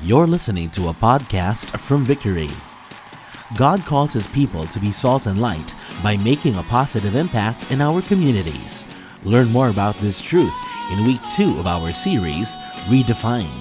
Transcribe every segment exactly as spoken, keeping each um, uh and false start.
You're listening to a podcast from Victory. God calls His people to be salt and light by making a positive impact in our communities. Learn more about this truth in week two of our series, Redefined.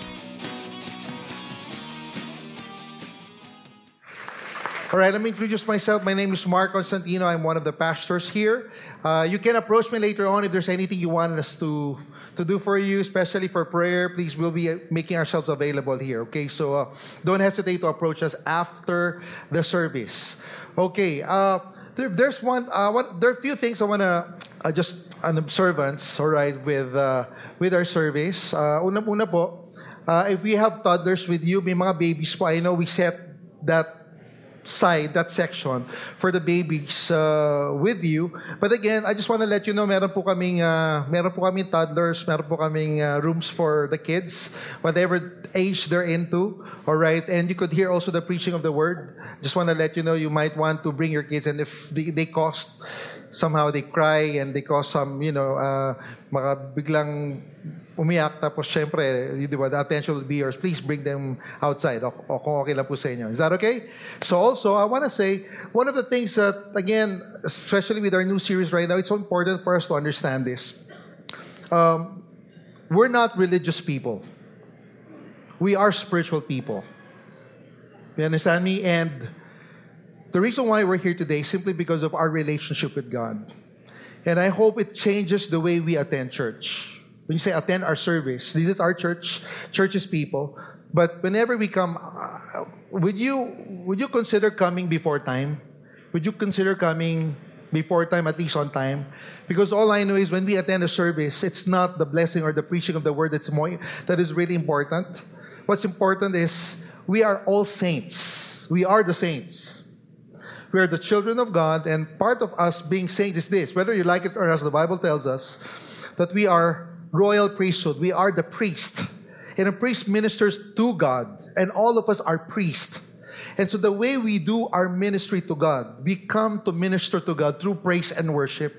All right, let me introduce myself. My name is Mark Constantino. I'm one of the pastors here. Uh, you can approach me later on if there's anything you want us to, to do for you, especially for prayer. Please, we'll be making ourselves available here, okay? So uh, don't hesitate to approach us after the service. Okay, uh, there, there's one, uh, what, there are a few things I want to uh, just an observance, all right, with, uh, with our service. Uh, una-una po, uh, if we have toddlers with you, may mga babies po, I know we set that side, that section for the babies uh, with you. But again, I just want to let you know, meron po kaming, uh, meron po kaming toddlers, meron po kaming uh, rooms for the kids, whatever age they're into, all right? And you could hear also the preaching of the word. Just want to let you know, you might want to bring your kids, and if they, they cost, somehow they cry and they cause some, you know, uh, mga biglang umiyak, tapos syempre, di ba, the attention will be yours. Please bring them outside. O, o kung okay lang po sa inyo. Is that okay? So also, I want to say, one of the things that, again, especially with our new series right now, it's so important for us to understand this. Um, we're not religious people. We are spiritual people. You understand me? And the reason why we're here today is simply because of our relationship with God. And I hope it changes the way we attend church. When you say attend our service, this is our church, church's people. But whenever we come, uh, would you would you consider coming before time? Would you consider coming before time, at least on time? Because all I know is when we attend a service, it's not the blessing or the preaching of the word that's more, that is really important. What's important is we are all saints. We are the saints. We are the children of God, and part of us being saints is this. Whether you like it or not, the Bible tells us that we are royal priesthood. We are the priest. And a priest ministers to God. And all of us are priests. And so the way we do our ministry to God, we come to minister to God through praise and worship.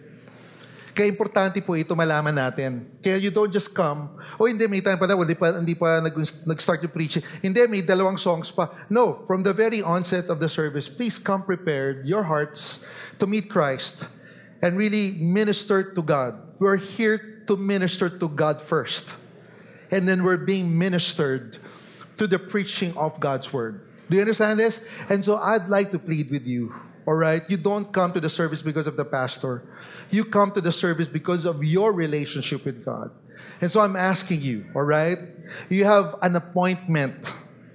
Kaya importante po ito malaman natin. Kaya you don't just come, oh hindi, may time pala, hindi pa, hindi pa nag-start yung preaching. Hindi, may dalawang songs pa. No, from the very onset of the service, please come prepared, your hearts, to meet Christ and really minister to God. We're here to minister to God first. And then we're being ministered to the preaching of God's word. Do you understand this? And so I'd like to plead with you, all right? You don't come to the service because of the pastor. You come to the service because of your relationship with God. And so I'm asking you, all right? You have an appointment,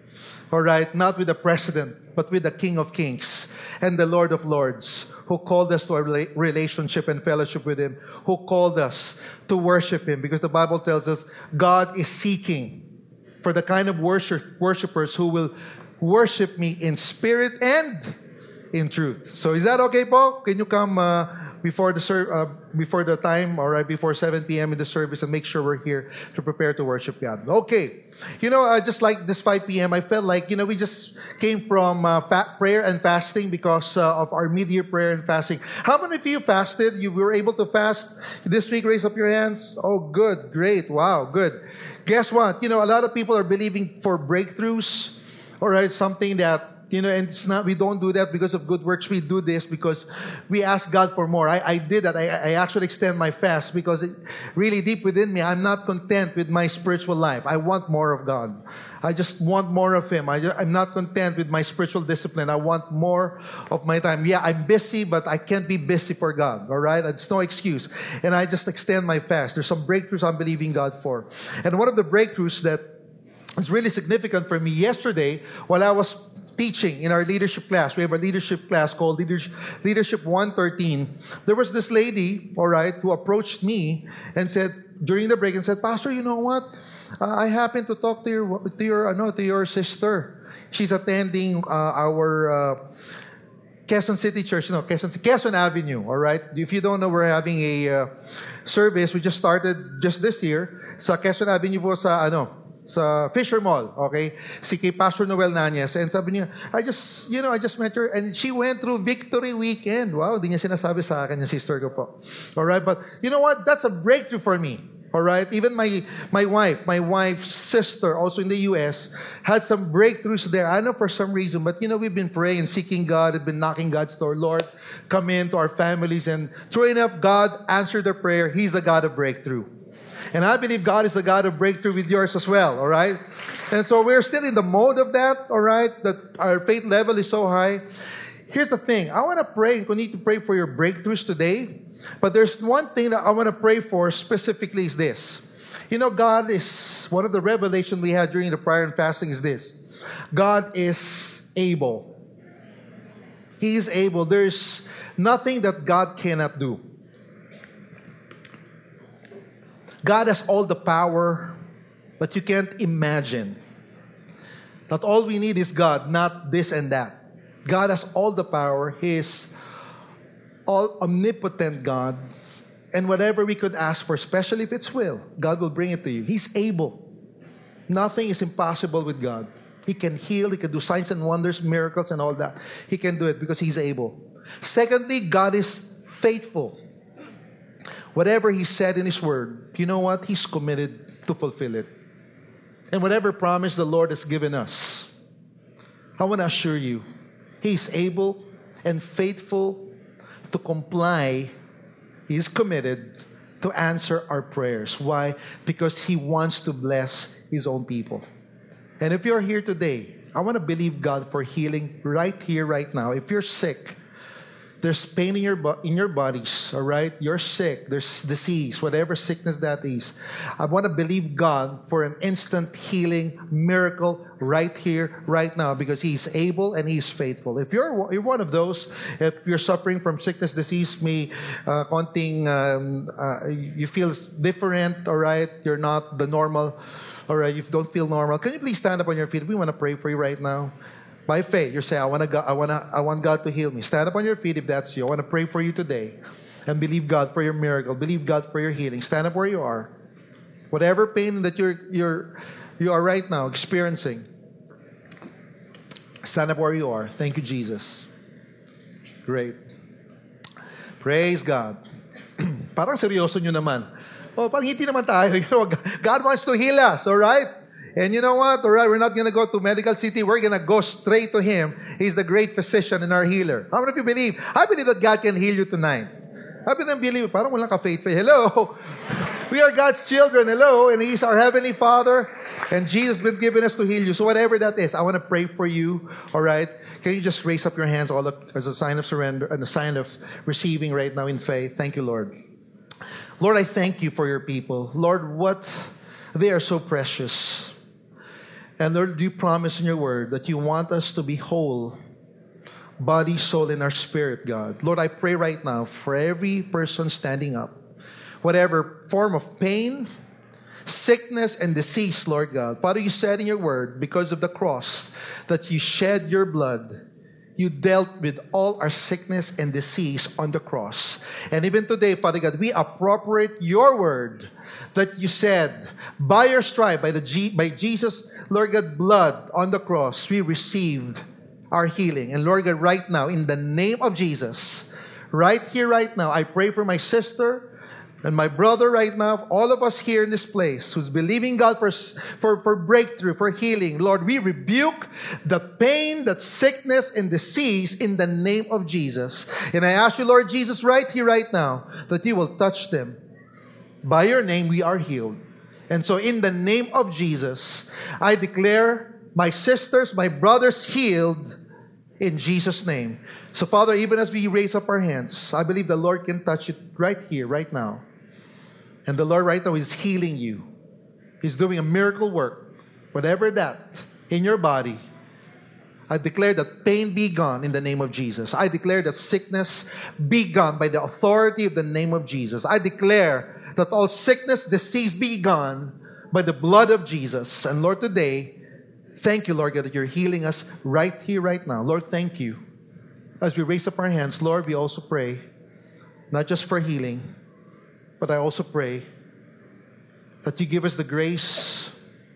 all right? Not with the president, but with the King of Kings and the Lord of Lords, who called us to a relationship and fellowship with Him, who called us to worship Him. Because the Bible tells us God is seeking for the kind of worship, worshipers who will worship me in spirit and in truth. So is that okay, po? Can you come uh, before the ser- uh, before the time, or right before seven p.m. in the service, and make sure we're here to prepare to worship God? Okay. You know, uh, just like this five p.m., I felt like, you know, we just came from uh, fa- prayer and fasting because uh, of our mid-year prayer and fasting. How many of you fasted? You were able to fast this week? Raise up your hands. Oh, good. Great. Wow. Good. Guess what? You know, a lot of people are believing for breakthroughs. All right. Something that, you know, and it's not, we don't do that because of good works. We do this because we ask God for more. I, I did that. I, I actually extend my fast because it, really deep within me, I'm not content with my spiritual life. I want more of God. I just want more of Him. I, I'm not content with my spiritual discipline. I want more of my time. Yeah, I'm busy, but I can't be busy for God. All right? It's no excuse. And I just extend my fast. There's some breakthroughs I'm believing God for. And one of the breakthroughs that is really significant for me yesterday, while I was teaching in our leadership class. We have a leadership class called Leadership, leadership one thirteen. There was this lady, all right, who approached me and said, during the break, and said, Pastor, you know what? Uh, I happened to talk to your, to your, uh, no, to your sister. She's attending uh, our uh, Quezon City Church, no, Quezon, Quezon Avenue, all right? If you don't know, we're having a uh, service. We just started just this year sa Quezon Avenue po sa, ano, sa Fisher Mall, okay? Si kay Pastor Noel Nanyes. And sabi niya, I just, you know, I just met her and she went through Victory Weekend. Wow, di niya sinasabi sa akin yung sister ko po. All right, but you know what? That's a breakthrough for me. All right? Even my, my wife, my wife's sister, also in the U S, had some breakthroughs there. I know for some reason, but you know, we've been praying and seeking God, and been knocking God's door. Lord, come into our families. And true enough, God answered their prayer. He's a God of breakthrough. And I believe God is a God of breakthrough with yours as well, all right? And so we're still in the mode of that, all right? That our faith level is so high. Here's the thing. I want to pray and continue to pray for your breakthroughs today. But there's one thing that I want to pray for specifically is this. You know, God is, one of the revelations we had during the prayer and fasting is this. God is able. He is able. There's nothing that God cannot do. God has all the power that you can't imagine. That all we need is God, not this and that. God has all the power. He is all omnipotent God. And whatever we could ask for, especially if it's will, God will bring it to you. He's able. Nothing is impossible with God. He can heal. He can do signs and wonders, miracles, and all that. He can do it because He's able. Secondly, God is faithful. Whatever He said in His Word, you know what? He's committed to fulfill it. And whatever promise the Lord has given us, I want to assure you, He's able and faithful to comply. He is committed to answer our prayers. Why? Because He wants to bless His own people. And if you're here today, I want to believe God for healing right here, right now. If you're sick, there's pain in your bo- in your bodies, all right? You're sick. There's disease, whatever sickness that is. I want to believe God for an instant healing miracle right here, right now, because He's able and He's faithful. If you're, you're one of those, if you're suffering from sickness, disease, may uh, konting, um, uh, you feel different, all right? You're not the normal, all right? You don't feel normal. Can you please stand up on your feet? We want to pray for you right now. By faith, you're saying, I want, to, I, want to, I want God to heal me. Stand up on your feet if that's you. I want to pray for you today. And believe God for your miracle. Believe God for your healing. Stand up where you are. Whatever pain that you're, you're, you are right now experiencing, stand up where you are. Thank you, Jesus. Great. Praise God. Parang seryoso nyo naman. Oh, parang hindi naman tayo. You know, God wants to heal us, all right? And you know what? All right, we're not going to go to Medical City. We're going to go straight to Him. He's the great physician and our healer. How many of you believe? I believe that God can heal you tonight. How many of you believe? Parang walang ka-faith. Hello. We are God's children. Hello. And He's our Heavenly Father. And Jesus has been given us to heal you. So whatever that is, I want to pray for you. All right. Can you just raise up your hands all as a sign of surrender and a sign of receiving right now in faith? Thank you, Lord. Lord, I thank you for your people. Lord, what they are so precious. And Lord, you promise in your word that you want us to be whole, body, soul, and our spirit, God. Lord, I pray right now for every person standing up, whatever form of pain, sickness, and disease, Lord God. Father, you said in your word, because of the cross, that you shed your blood. You dealt with all our sickness and disease on the cross. And even today, Father God, we appropriate your word that you said, by your stripe, by the G, by Jesus, Lord God, blood on the cross, we received our healing. And Lord God, right now, in the name of Jesus, right here, right now, I pray for my sister and my brother right now, all of us here in this place who's believing God for, for, for breakthrough, for healing. Lord, we rebuke the pain, the sickness, and disease in the name of Jesus. And I ask you, Lord Jesus, right here, right now, that you will touch them. By your name, we are healed. And so in the name of Jesus, I declare my sisters, my brothers healed in Jesus' name. So Father, even as we raise up our hands, I believe the Lord can touch it right here, right now. And the Lord right now is healing you. He's doing a miracle work. Whatever that in your body, I declare that pain be gone in the name of Jesus. I declare that sickness be gone by the authority of the name of Jesus. I declare that all sickness, disease be gone by the blood of Jesus. And Lord, today, thank you, Lord God, that you're healing us right here, right now. Lord, thank you. As we raise up our hands, Lord, we also pray, not just for healing, but I also pray that you give us the grace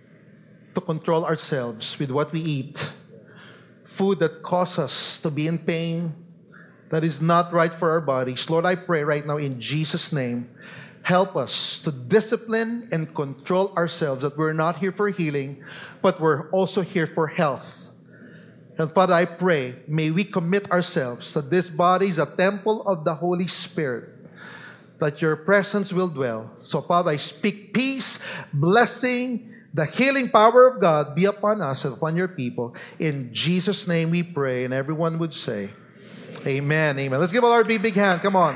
to control ourselves with what we eat. Food that causes us to be in pain, that is not right for our bodies. Lord, I pray right now in Jesus' name, Help us to discipline and control ourselves, that we're not here for healing, but we're also here for health. And Father, I pray, may we commit ourselves that this body is a temple of the Holy Spirit, that your presence will dwell. So Father, I speak peace, blessing, the healing power of God be upon us and upon your people. In Jesus' name we pray, and everyone would say, amen, amen. Let's give a Lord a big, big hand. Come on.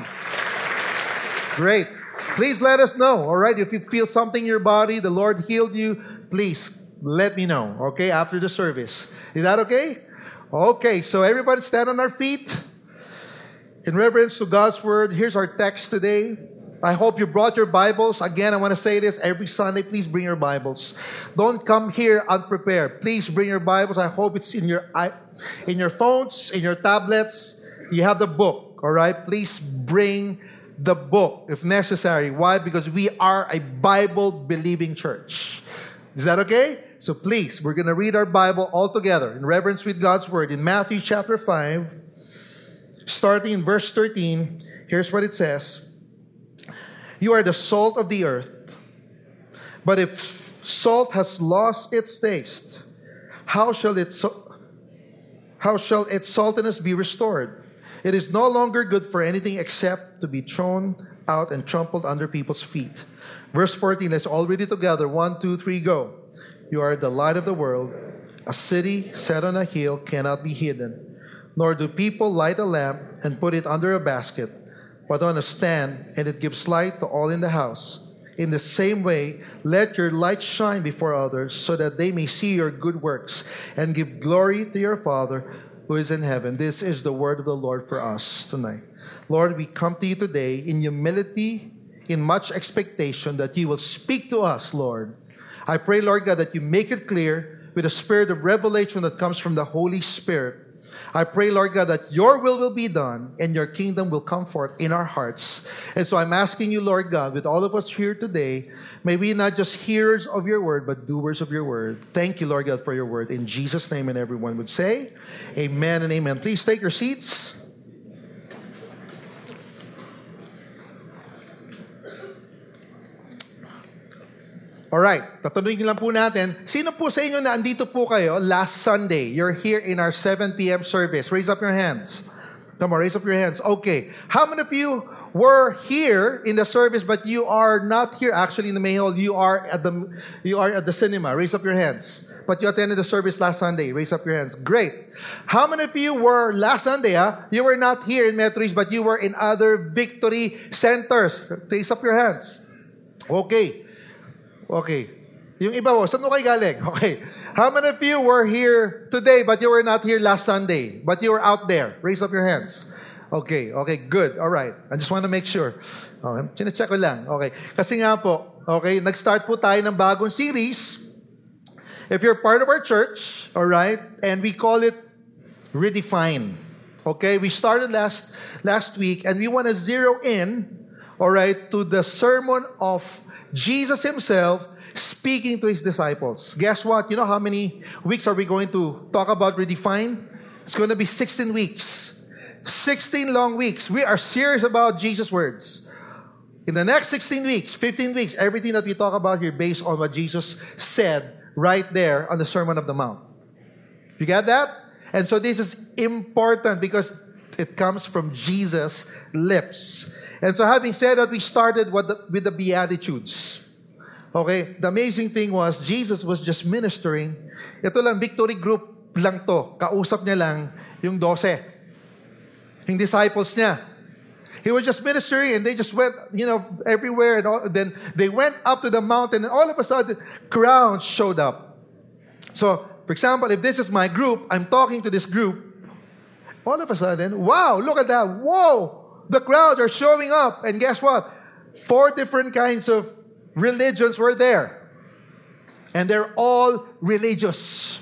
Great. Please let us know, all right? If you feel something in your body, the Lord healed you, please let me know, okay, after the service. Is that okay? Okay, so everybody stand on our feet. In reverence to God's Word, here's our text today. I hope you brought your Bibles. Again, I want to say this every Sunday, please bring your Bibles. Don't come here unprepared. Please bring your Bibles. I hope it's in your in your phones, in your tablets. You have the book, all right? Please bring the book if necessary. Why? Because we are a Bible-believing church. Is that okay? So please, we're going to read our Bible all together in reverence with God's Word. In Matthew chapter five, starting in verse thirteen, here's what it says. You are the salt of the earth. But if salt has lost its taste, how shall it so, how shall its saltiness be restored? It is no longer good for anything except to be thrown out and trampled under people's feet. Verse fourteen, let's all read it together. One, two, three, go. You are the light of the world. A city set on a hill cannot be hidden. Nor do people light a lamp and put it under a basket, but on a stand, and it gives light to all in the house. In the same way, let your light shine before others, so that they may see your good works and give glory to your Father who is in heaven. This is the word of the Lord for us tonight. Lord, we come to you today in humility, in much expectation that you will speak to us, Lord. I pray, Lord God, that you make it clear with a spirit of revelation that comes from the Holy Spirit. I pray, Lord God, that your will will be done and your kingdom will come forth in our hearts. And so I'm asking you, Lord God, with all of us here today, may we not just hearers of your word, but doers of your word. Thank you, Lord God, for your word. In Jesus' name, and everyone would say, amen and amen. Please take your seats. Alright, tatanungin lang po natin, sino po sa inyo na andito po kayo last Sunday? You're here in our seven p.m. service. Raise up your hands. Come on, raise up your hands. Okay. How many of you were here in the service but you are not here actually in the main hall? You are at the you are at the cinema. Raise up your hands. But you attended the service last Sunday. Raise up your hands. Great. How many of you were last Sunday, ah? You were not here in Metro East, but you were in other victory centers. Raise up your hands. Okay. Okay. Yung iba mo, saan mo kayo galing? Okay. How many of you were here today but you were not here last Sunday? But you were out there? Raise up your hands. Okay. Okay, good. All right. I just want to make sure. Okay. Sine-check ko lang. Okay. Kasi nga po, okay, nag-start po tayo ng bagong series. If you're part of our church, all right, and we call it Redefine. Okay? We started last last week and we want to zero in, all right, to the sermon of Jesus himself speaking to his disciples. Guess what? You know how many weeks are we going to talk about Redefine? It's going to be sixteen weeks. sixteen long weeks. We are serious about Jesus' words. In the next sixteen weeks, fifteen weeks, everything that we talk about here based on what Jesus said right there on the Sermon of the Mount. You get that? And so this is important because it comes from Jesus' lips. And so having said that, we started with the, with the Beatitudes. Okay? The amazing thing was, Jesus was just ministering. Ito lang, victory group lang to. Kausap niya lang yung dose. Yung disciples niya. He was just ministering and they just went, you know, everywhere. And all, then they went up to the mountain and all of a sudden, crowds showed up. So, for example, if this is my group, I'm talking to this group. All of a sudden, wow, look at that. Whoa! The crowds are showing up. And guess what? Four different kinds of religions were there. And they're all religious.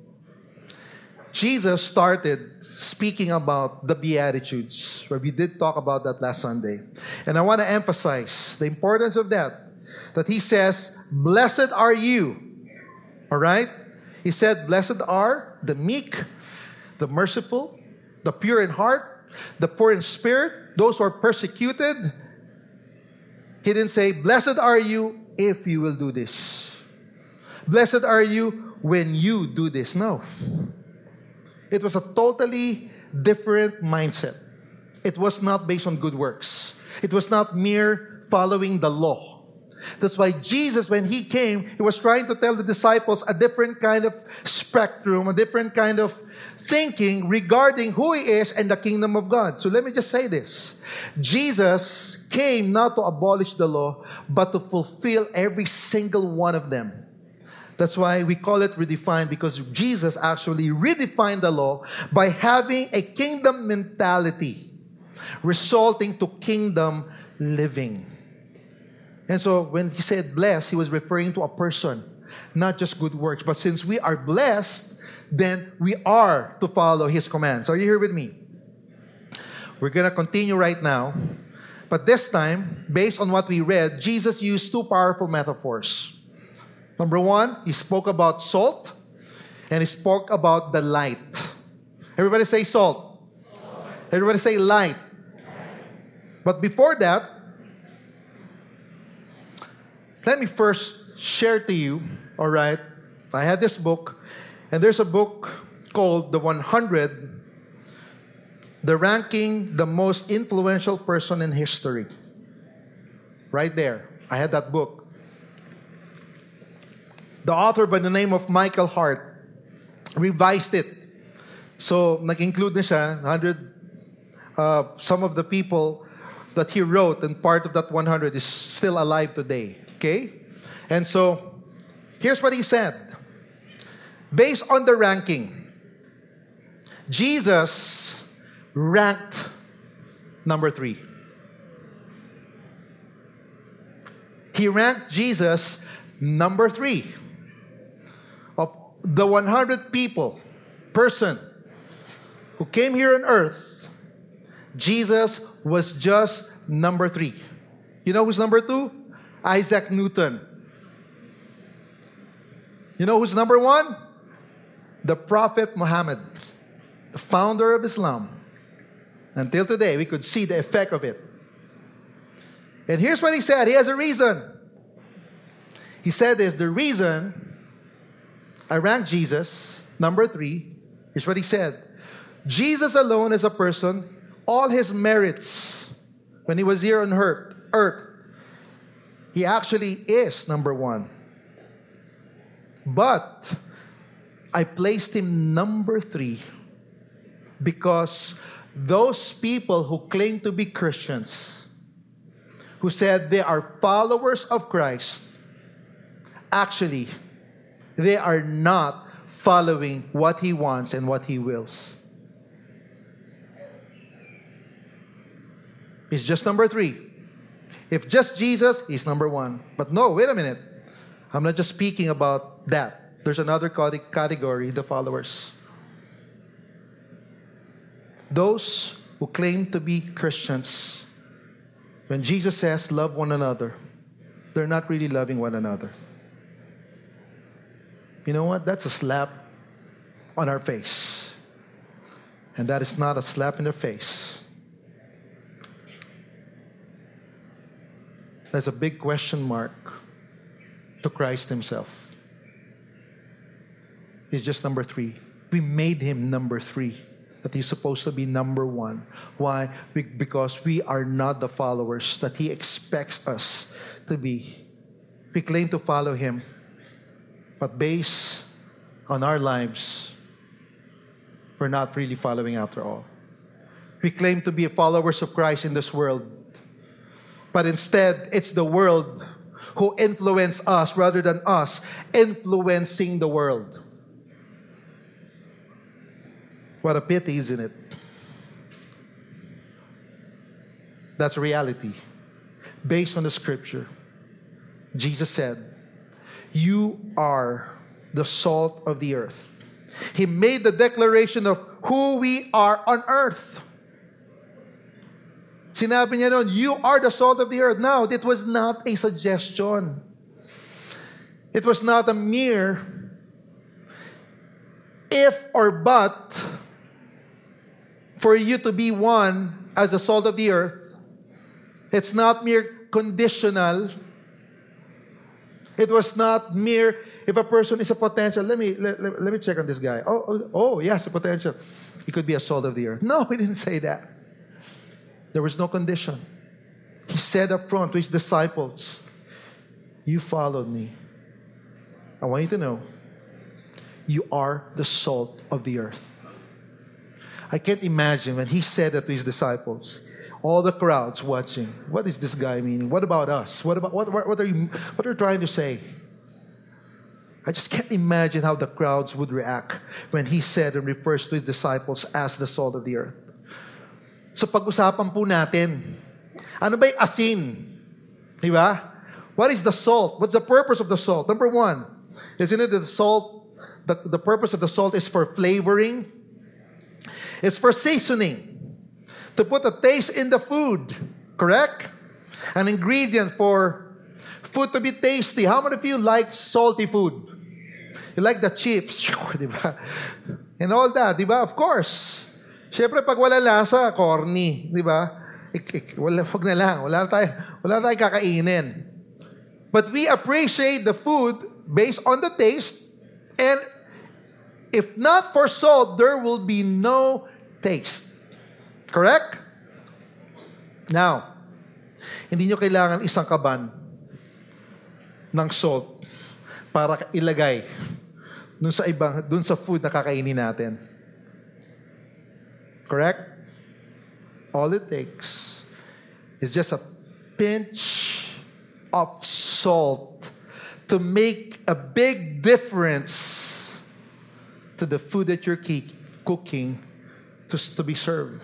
Jesus started speaking about the Beatitudes, where we did talk about that last Sunday. And I want to emphasize the importance of that. That he says, blessed are you. All right? He said, blessed are the meek, the merciful, the pure in heart, the poor in spirit, those who are persecuted He didn't say, blessed are you if you will do this. Blessed are you when you do this. No. It was a totally different mindset. It was not based on good works. It was not mere following the law. That's why Jesus, when He came, He was trying to tell the disciples a different kind of spectrum, a different kind of thinking regarding who He is and the kingdom of God. So let me just say this. Jesus came not to abolish the law, but to fulfill every single one of them. That's why we call it redefined, because Jesus actually redefined the law by having a kingdom mentality, resulting to kingdom living. And so when He said blessed, He was referring to a person, not just good works. But since we are blessed, then we are to follow His commands. Are you here with me? We're going to continue right now. But this time, based on what we read, Jesus used two powerful metaphors. Number one, He spoke about salt, and He spoke about the light. Everybody say salt. Salt. Everybody say light. But before that, let me first share to you, all right, I had this book, and there's a book called The one hundred, the ranking the most influential person in history. Right there. I had that book. The author by the name of Michael Hart revised it. So, nag-include na siya, one hundred, uh, some of the people that he wrote, and part of that one hundred is still alive today. Okay? And so, here's what he said. Based on the ranking, Jesus ranked number three. He ranked Jesus number three. Of the one hundred people, person who came here on earth, Jesus was just number three. You know who's number two? Isaac Newton. You know who's number one? The Prophet Muhammad, the founder of Islam. Until today, we could see the effect of it. And here's what he said. He has a reason. He said this, the reason I ranked Jesus number three is what he said. Jesus alone as a person, all his merits when he was here on earth, earth, he actually is number one. But I placed him number three because those people who claim to be Christians, who said they are followers of Christ, actually, they are not following what He wants and what He wills. He's just number three. If just Jesus, He's number one. But no, wait a minute. I'm not just speaking about that. There's another category, the followers. Those who claim to be Christians, when Jesus says, love one another, they're not really loving one another. You know what? That's a slap on our face. And that is not a slap in the face. That's a big question mark to Christ Himself. He's just number three. We made Him number three. That He's supposed to be number one. Why? Because we are not the followers that He expects us to be. We claim to follow Him. But based on our lives, we're not really following after all. We claim to be followers of Christ in this world. But instead, it's the world who influence us rather than us influencing the world. What a pity, isn't it? That's reality. Based on the scripture, Jesus said, you are the salt of the earth. He made the declaration of who we are on earth. Sinabi niya noon, you are the salt of the earth. Now, it was not a suggestion. It was not a mere if or but for you to be one as the salt of the earth. It's not mere conditional. It was not mere, if a person is a potential, let me let, let, let me check on this guy. Oh, oh, oh, yes, a potential. He could be a salt of the earth. No, he didn't say that. There was no condition. He said up front to his disciples, you followed me. I want you to know, you are the salt of the earth. I can't imagine when he said that to his disciples, all the crowds watching, what is this guy meaning? What about us? What about what, what are you what are you trying to say? I just can't imagine how the crowds would react when he said and refers to his disciples as the salt of the earth. So pag-usapan po natin, ano ba yung asin? Di ba? What is the salt? What's the purpose of the salt? Number one, isn't it that the salt, the, the purpose of the salt is for flavoring? It's for seasoning. To put a taste in the food. Correct? An ingredient for food to be tasty. How many of you like salty food? You like the chips. Diba? And all that. Diba? Of course. Siyempre, pag wala lasa, corny. Diba? Ik, ik, wala, wag na lang. Wala tayo, wala tayo kakainin. But we appreciate the food based on the taste. And if not for salt, there will be no taste. Correct? Now, hindi nyo kailangan isang kaban ng salt para ilagay dun sa ibang, dun sa food na kakainin natin. Correct? All it takes is just a pinch of salt to make a big difference to the food that you're cooking to, to be served.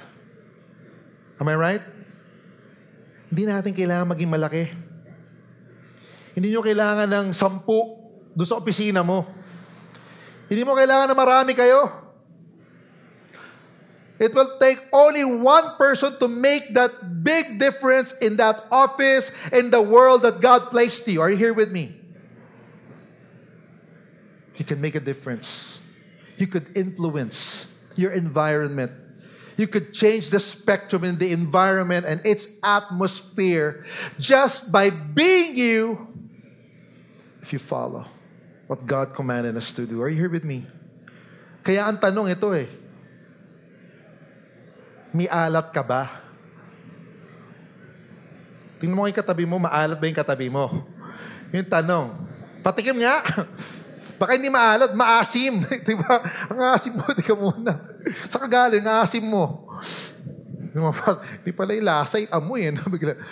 Am I right? Hindi natin kailangan maging malaki. Hindi nyo kailangan ng sampu doon sa opisina mo. Hindi mo kailangan na marami kayo. It will take only one person to make that big difference in that office, in the world that God placed you. Are you here with me? You can make a difference. You could influence your environment. You could change the spectrum in the environment and its atmosphere just by being you if you follow what God commanded us to do. Are you here with me? Kaya ang tanong ito eh, may alat ka ba? Tingnan mo yung katabi mo, maalat ba yung katabi mo? Yung tanong. Patikim nga. Baka hindi maalat, maasim. Diba? Ang asim mo, di ka muna. Sa kagaling, ang asim mo. Di pala yung lasa, yung amoy. Eh,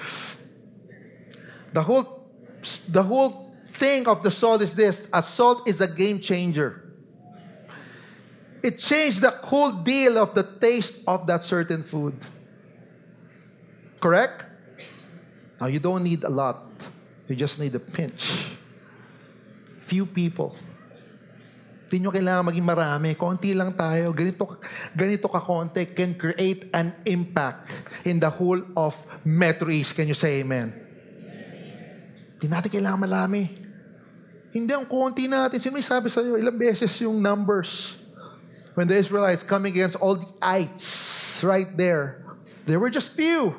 the whole, the whole thing of the salt is this. A salt is a game changer. It changed the whole deal of the taste of that certain food. Correct? Now, you don't need a lot. You just need a pinch. Few people. Hindi nyo kailangan maging marami. Konti lang tayo. Ganito, ganito ka-konti can create an impact in the whole of Metro East. Can you say amen? Hindi natin kailangan marami. Hindi ang konti natin. Sino may sabi sa'yo? Ilang beses yung numbers. When the Israelites coming against all the ites right there, there were just few.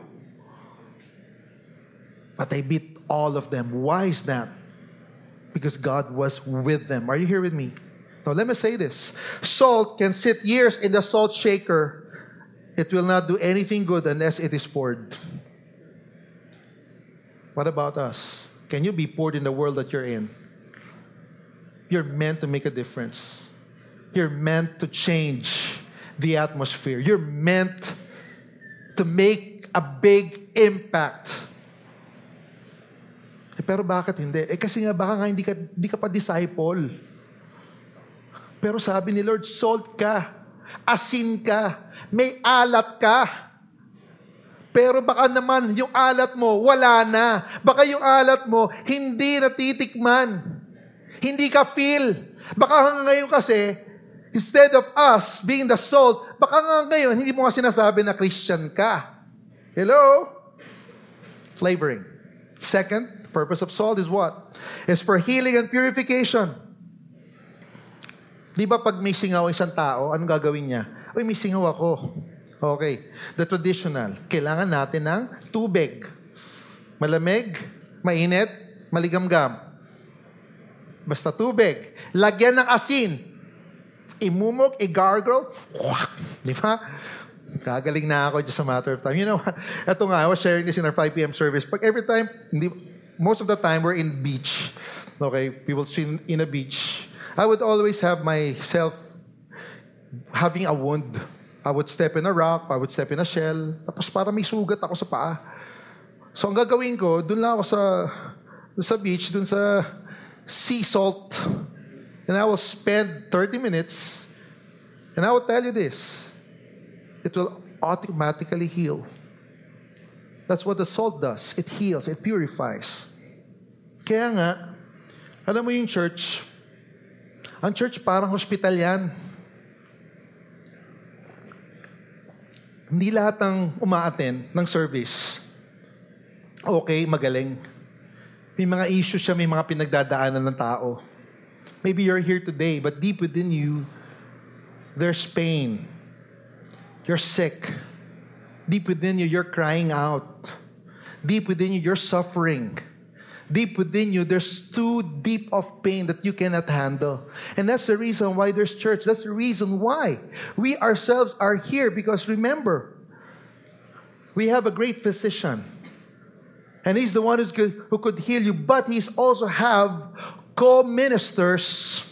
But they beat all of them. Why is that? Because God was with them. Are you here with me? Now, let me say this. Salt can sit years in the salt shaker. It will not do anything good unless it is poured. What about us? Can you be poured in the world that you're in? You're meant to make a difference. You're meant to change the atmosphere. You're meant to make a big impact. Eh, pero bakit hindi? Eh kasi nga baka nga hindi ka, hindi ka pa disciple. Pero sabi ni Lord, salt ka, asin ka, may alat ka. Pero baka naman yung alat mo, wala na. Baka yung alat mo, hindi natitikman. Hindi ka feel. Baka ngayon kasi, instead of us being the salt, baka nga ngayon, hindi mo nga sinasabi na Christian ka. Hello? Flavoring. Second, the purpose of salt is what? It's for healing and purification. Di ba pag may singaw isang tao, anong gagawin niya? Uy, may singaw ako. Okay. The traditional. Kailangan natin ng tubig. Malamig, mainit, maligamgam. Basta tubig. Lagyan ng asin. Imumog, i-gargle. Di ba? Gagaling na ako just a matter of time. You know, ito nga, I was sharing this in our five p.m. service. Pag every time, hindi, most of the time, we're in beach. Okay? People swim in a beach. I would always have myself having a wound. I would step in a rock, I would step in a shell, tapos para may sugat ako sa paa. So ang gagawin ko, dun lang ako sa, dun sa beach, dun sa sea salt, and I will spend thirty minutes, and I will tell you this, it will automatically heal. That's what the salt does. It heals, it purifies. Kaya nga, alam mo yung church, ang church parang hospital yan. Hindi lahat ng uma-attend ng service, okay, magaling. May mga issues siya, may mga pinagdadaanan ng tao. Maybe you're here today, but deep within you, there's pain. You're sick. Deep within you, you're crying out. Deep within you, you're suffering. Deep within you, there's too deep of pain that you cannot handle. And that's the reason why there's church. That's the reason why we ourselves are here. Because remember, we have a great physician. And He's the one who's good, who could heal you. But He's also have co-ministers,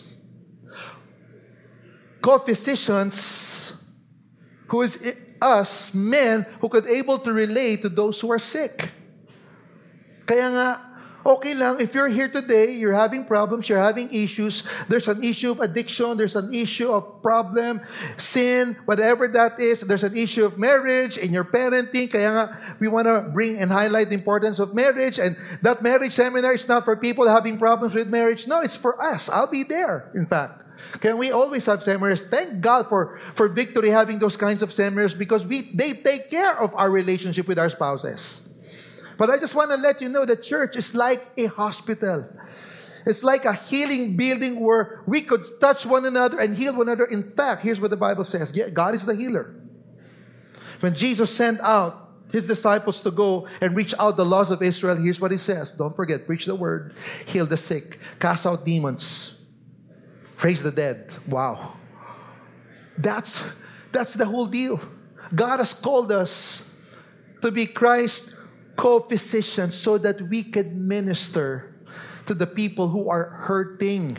co-physicians, who is us, men, who could able to relate to those who are sick. Kaya nga, okay lang, if you're here today, you're having problems, you're having issues, there's an issue of addiction, there's an issue of problem, sin, whatever that is, there's an issue of marriage in your parenting, kaya nga, we want to bring and highlight the importance of marriage, and that marriage seminar is not for people having problems with marriage, no, it's for us. I'll be there, in fact. Kaya we always have seminars. Thank God for, for Victory having those kinds of seminars because we they take care of our relationship with our spouses. But I just want to let you know that church is like a hospital. It's like a healing building where we could touch one another and heal one another. In fact, here's what the Bible says. God is the healer. When Jesus sent out His disciples to go and reach out the lost of Israel, here's what He says. Don't forget, preach the word, heal the sick, cast out demons, raise the dead. Wow. That's, that's the whole deal. God has called us to be Christ co-physicians so that we can minister to the people who are hurting.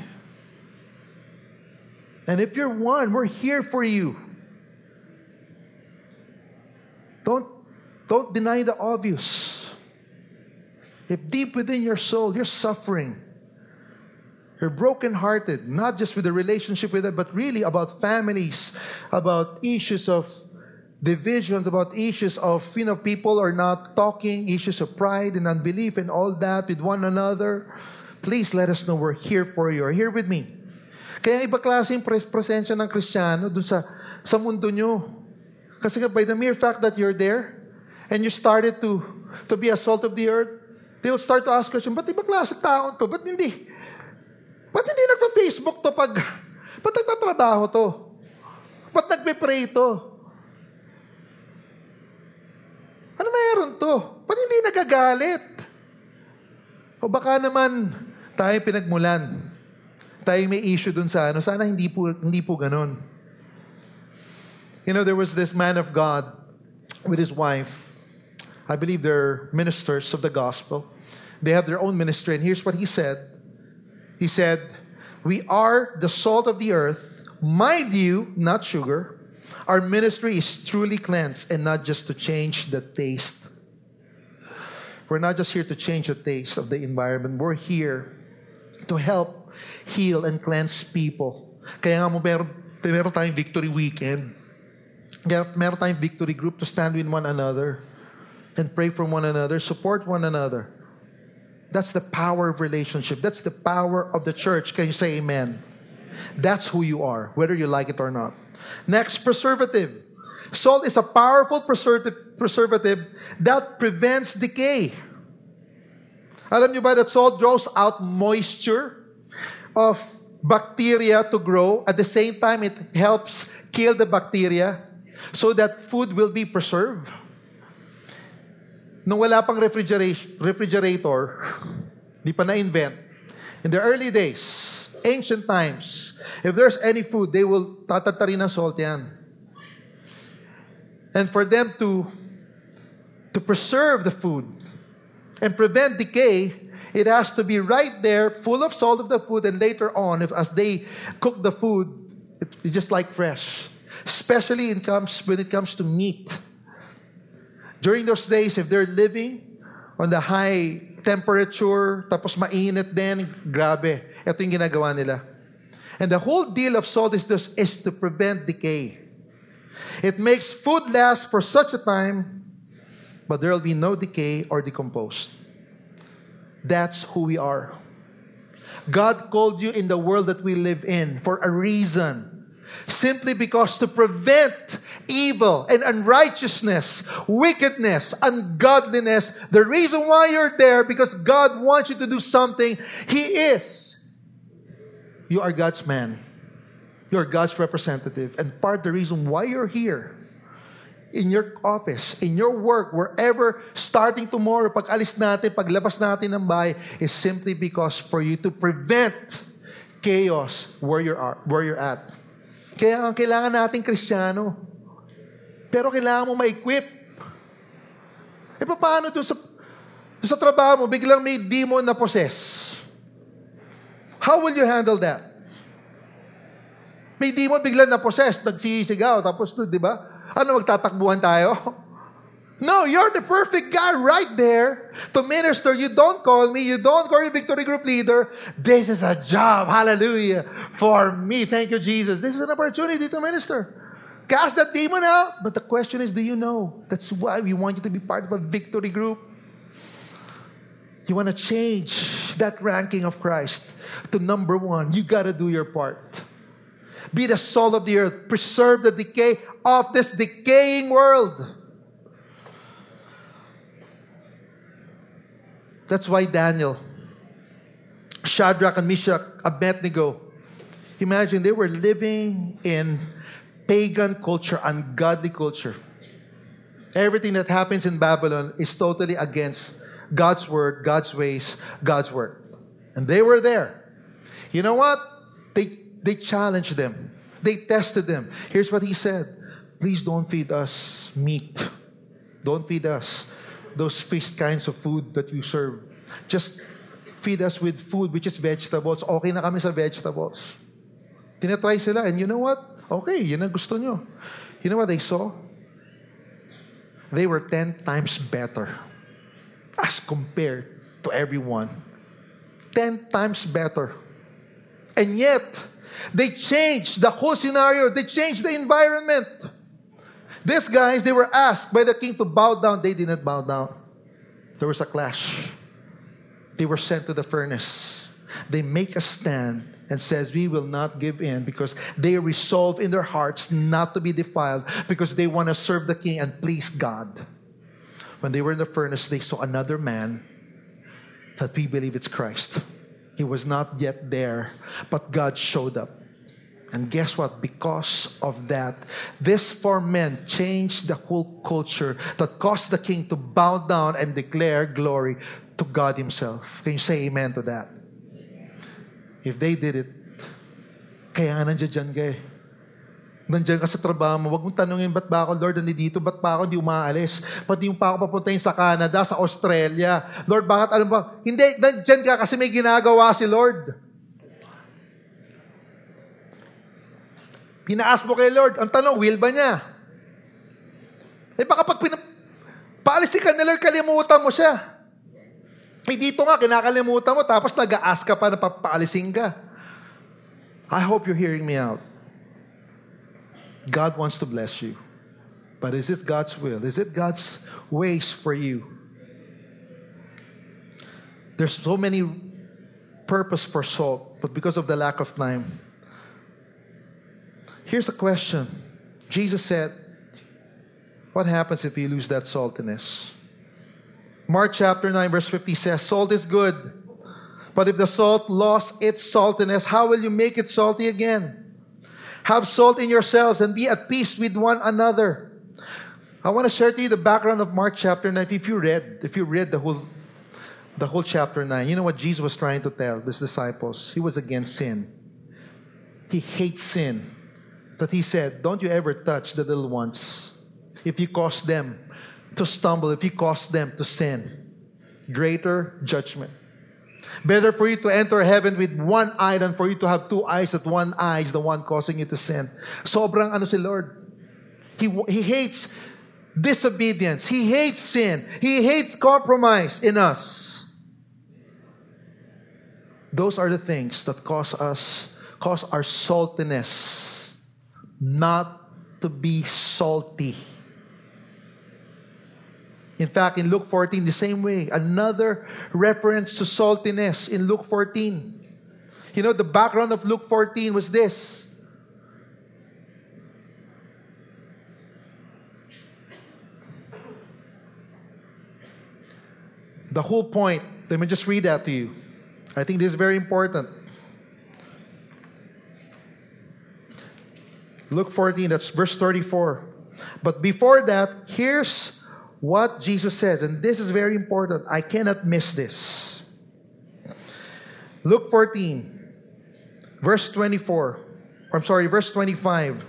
And if you're one, we're here for you. Don't, don't deny the obvious. If deep within your soul you're suffering, you're brokenhearted, not just with the relationship with them, but really about families, about issues of divisions, about issues of, you know, people are not talking, issues of pride and unbelief and all that with one another. Please let us know we're here for you. Are here with me. Kaya iba klaseng pres- presensya ng Kristiyano dun sa, sa mundo nyo. Kasi nga, by the mere fact that you're there and you started to, to be a salt of the earth, they'll start to ask questions, ba't iba klaseng tao to? Ba't hindi? Ba't hindi nagpa-Facebook to pag, ba't nagtatrabaho to? Ba't nagpe-pray to? Ano mayroon to? Ba't hindi nagagalit? O baka naman tayo pinagmulan. Tayo may issue dun sa ano. Sana hindi po, hindi po ganun. You know, there was this man of God with his wife. I believe they're ministers of the gospel. They have their own ministry. And here's what he said. He said, we are the salt of the earth. Mind you, not sugar. Our ministry is truly cleansed and not just to change the taste. We're not just here to change the taste of the environment. We're here to help heal and cleanse people. Kaya nga mo meron, meron tayong victory weekend. Kaya meron tayong victory group to stand with one another and pray for one another, support one another. That's the power of relationship. That's the power of the church. Can you say amen? That's who you are, whether you like it or not. Next, preservative. Salt is a powerful preservative, preservative that prevents decay. Alam niyo ba that salt draws out moisture of bacteria to grow. At the same time, it helps kill the bacteria so that food will be preserved. nung wala pang refrigeration, refrigerator, di pa na-invent, in the early days, ancient times, if there's any food, they will tatatarin ng salt yan. And for them to, to preserve the food and prevent decay, it has to be right there, full of salt of the food, and later on, if as they cook the food, it, it's just like fresh. Especially it comes, when it comes to meat. During those days, if they're living on the high temperature, tapos mainit din, grabe. Ito yung ginagawa nila. And the whole deal of salt is, this, is to prevent decay. It makes food last for such a time, but there will be no decay or decomposed. That's who we are. God called you in the world that we live in for a reason. Simply because to prevent evil and unrighteousness, wickedness, ungodliness, the reason why you're there, because God wants you to do something. He is. You are God's man. You're God's representative. And part of the reason why you're here, in your office, in your work, wherever, starting tomorrow, pag alis natin, paglabas natin ng bahay, is simply because for you to prevent chaos where you're, where you're at. Kaya ang kailangan nating Kristiyano. Pero kailangan mo ma-equip. E paano doon sa, doon sa trabaho mo, biglang may demon na possess? How will you handle that? May demon biglang na possess, nagsisigaw, tapos di ba? Ano, magtatakbuhan tayo? No, you're the perfect guy right there to minister. You don't call me. You don't call your Victory Group leader. This is a job, hallelujah, for me. Thank you, Jesus. This is an opportunity to minister. Cast that demon out. But the question is, do you know? That's why we want you to be part of a Victory Group. You want to change that ranking of Christ to number one. You got to do your part. Be the salt of the earth. Preserve the decay of this decaying world. That's why Daniel, Shadrach and Meshach, Abednego, imagine they were living in pagan culture, ungodly culture. Everything that happens in Babylon is totally against God's word, God's ways, God's work. And they were there. You know what? They, they challenged them. They tested them. Here's what he said. Please don't feed us meat. Don't feed us those feast kinds of food that you serve. Just feed us with food which is vegetables. Okay na kami sa vegetables. Tinatry sila, and you know what? Okay, yun ang gusto nyo. You know what they saw? They were ten times better as compared to everyone. Ten times better. And yet, they changed the whole scenario. They changed the environment. These guys, they were asked by the king to bow down. They did not bow down. There was a clash. They were sent to the furnace. They make a stand and says, we will not give in, because they resolve in their hearts not to be defiled, because they want to serve the king and please God. When they were in the furnace, they saw another man that we believe it's Christ. He was not yet there, but God showed up. And guess what? Because of that, these four men changed the whole culture that caused the king to bow down and declare glory to God himself. Can you say amen to that? If they did it, kaya nga nandiyan dyan ka eh. Nandiyan ka sa trabaho mo, huwag mong tanungin, ba't ba ako, Lord, nandito, ba't pa ako hindi umaalis? Ba't di mo pa ako papuntahin sa Canada, sa Australia? Lord, bakit ano ba? Hindi, nandiyan ka kasi may ginagawa si Lord. Pinaas mo kay Lord. Ang tanong, will ba niya? Eh baka pag pinap... paalisin ka na Lord, kalimutan mo siya. Eh dito nga, kinakalimutan mo, tapos nag-a-ask ka pa na papaalisin ka. I hope you're hearing me out. God wants to bless you. But is it God's will? Is it God's ways for you? There's so many purpose for salt, but because of the lack of time, here's a question. Jesus said, what happens if you lose that saltiness? Mark chapter nine verse fifty says, salt is good, but if the salt lost its saltiness, how will you make it salty again? Have salt in yourselves and be at peace with one another. I want to share to you the background of Mark chapter nine. If you read, if you read the whole, the whole chapter nine, you know what Jesus was trying to tell his disciples? He was against sin. He hates sin. But he said, don't you ever touch the little ones. If you cause them to stumble, if you cause them to sin, greater judgment. Better for you to enter heaven with one eye than for you to have two eyes, that one eye is the one causing you to sin. Sobrang ano si Lord. He, he hates disobedience. He hates sin. He hates compromise in us. Those are the things that cause us, cause our saltiness not to be salty. In fact, in Luke fourteen, the same way, another reference to saltiness in Luke fourteen. You know, the background of Luke fourteen was this. The whole point, let me just read that to you. I think this is very important. Luke fourteen, that's verse thirty-four. But before that, here's what Jesus says, and this is very important. I cannot miss this. Luke fourteen, verse twenty-four. I'm sorry, verse twenty-five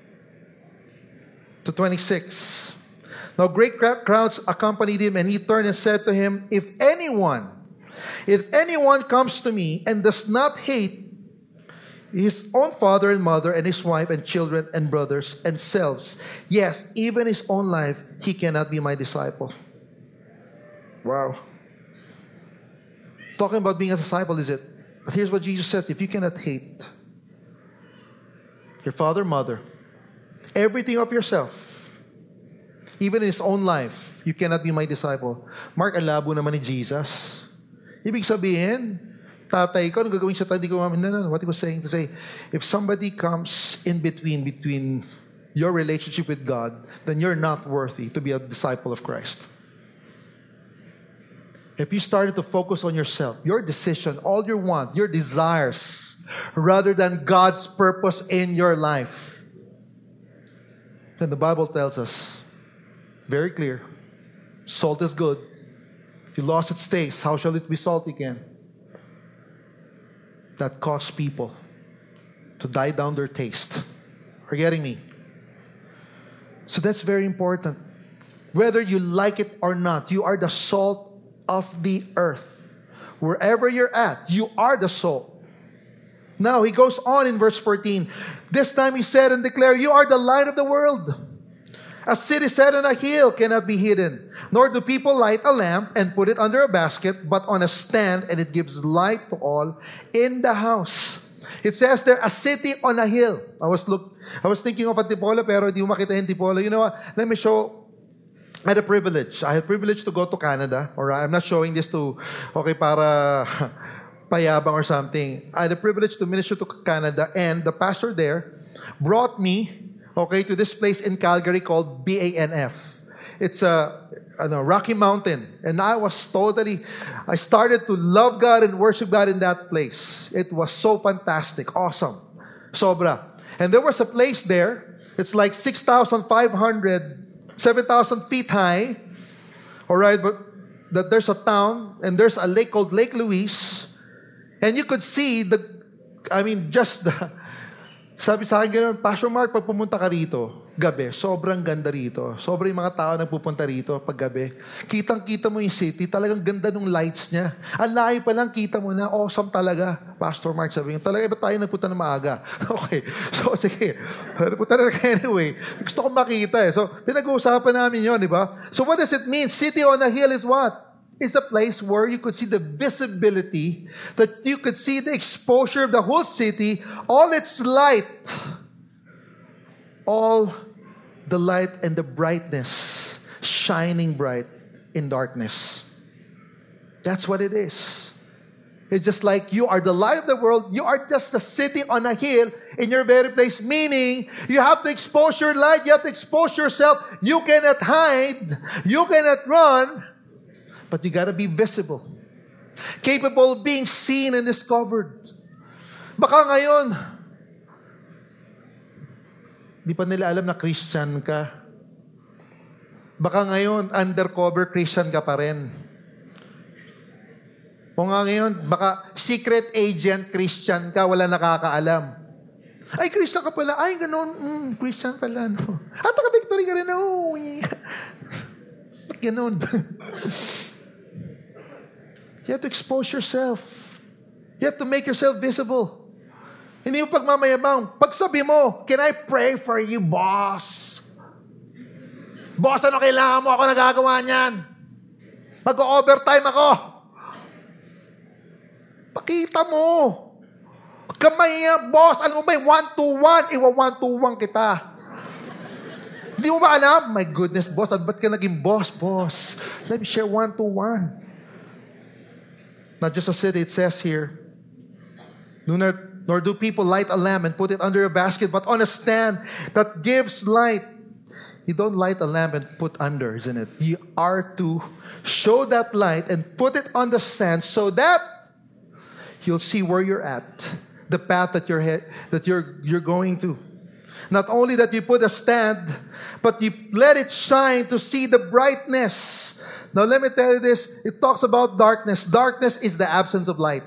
to twenty-six. Now great crowds accompanied him, and he turned and said to him, If anyone, if anyone comes to me and does not hate his own father and mother and his wife and children and brothers and selves, yes, even his own life, he cannot be my disciple. Wow. Talking about being a disciple, is it? But here's what Jesus says. If you cannot hate your father, mother, everything of yourself, even in his own life, you cannot be my disciple. Mark, alabo naman ni Jesus. Ibig sabihin, tatay ko, anong gagawin sa tatay ko? No, no, no. What he was saying to say, if somebody comes in between, between your relationship with God, then you're not worthy to be a disciple of Christ. If you started to focus on yourself, your decision, all you want, your desires, rather than God's purpose in your life, then the Bible tells us, very clear, salt is good. If you lost its taste, how shall it be salt again? That caused people to die down their taste. Are you getting me? So that's very important. Whether you like it or not, you are the salt of the earth. Wherever you're at, you are the salt. Now, he goes on in verse fourteen. This time he said and declared, You are the light of the world. A city set on a hill cannot be hidden. Nor do people light a lamp and put it under a basket, but on a stand, and it gives light to all in the house. It says there, a city on a hill. I was look, I was thinking of Antipolo, pero di mo makita yung Antipolo. You know what? Let me show. I had a privilege. I had privilege to go to Canada. Alright, I'm not showing this to, okay, para payabang or something. I had a privilege to minister to Canada, and the pastor there brought me, okay, to this place in Calgary called B A N F. It's a, a Rocky Mountain. And I was totally, I started to love God and worship God in that place. It was so fantastic, awesome, sobra. And there was a place there, it's like six thousand five hundred, seven thousand feet high. All right, but that there's a town and there's a lake called Lake Louise. And you could see the, I mean, just the, sabi sa akin gano'n, Pastor Mark, pag pumunta ka rito, gabi, sobrang ganda rito. Sobrang yung mga tao nagpupunta rito pag gabi. Kitang-kita mo yung city, talagang ganda ng lights niya. Ang layo pa lang, kita mo na, awesome talaga. Pastor Mark, sabi niya, talaga iba tayo nagpunta na maaga? Okay, so sige, nagpunta na anyway. Gusto ko makita eh. So, pinag-uusapan namin yun, di ba? So what does it mean? City on a hill is what? Is a place where you could see the visibility, that you could see the exposure of the whole city, all its light, all the light and the brightness, shining bright in darkness. That's what it is. It's just like you are the light of the world. You are just a city on a hill in your very place, meaning you have to expose your light, you have to expose yourself. You cannot hide, you cannot run, but you got to be visible, capable of being seen and discovered. Baka ngayon, di pa nila alam na Christian ka. Baka ngayon, undercover Christian ka pa rin. O nga ngayon, baka secret agent Christian ka, wala nakakaalam. Ay, Christian ka pala. Ay, ganun. Mm, Christian pala. No. At naka-victory ka rin. Oh, yeah. Ba't ganun? You have to expose yourself. You have to make yourself visible. Hindi mo pagmamayabang. Pagsabi mo, can I pray for you, boss? Boss, ano kailangan mo? Ako nagagawa niyan. Mag-overtime ako. Pakita mo. Kamay, boss, alam mo ba, one-to-one, iwa one-to-one kita. Hindi mo ba alam? My goodness, boss, ba't ka naging boss, boss? Let me share one-to-one. Not just a city, it says here, nor, nor do people light a lamp and put it under a basket, but on a stand that gives light. You don't light a lamp and put under, isn't it? You are to show that light and put it on the stand so that you'll see where you're at, the path that you're head, that you're you're going to. Not only that you put a stand, but you let it shine to see the brightness. Now let me tell you this, it talks about darkness. Darkness is the absence of light.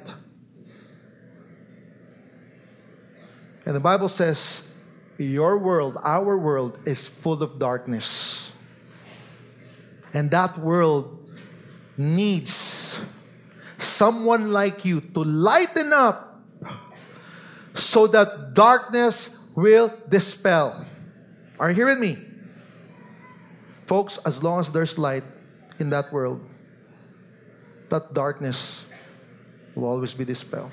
And the Bible says, your world, our world, is full of darkness. And that world needs someone like you to lighten up so that darkness will dispel. Are you here with me? Folks, as long as there's light in that world, that darkness will always be dispelled.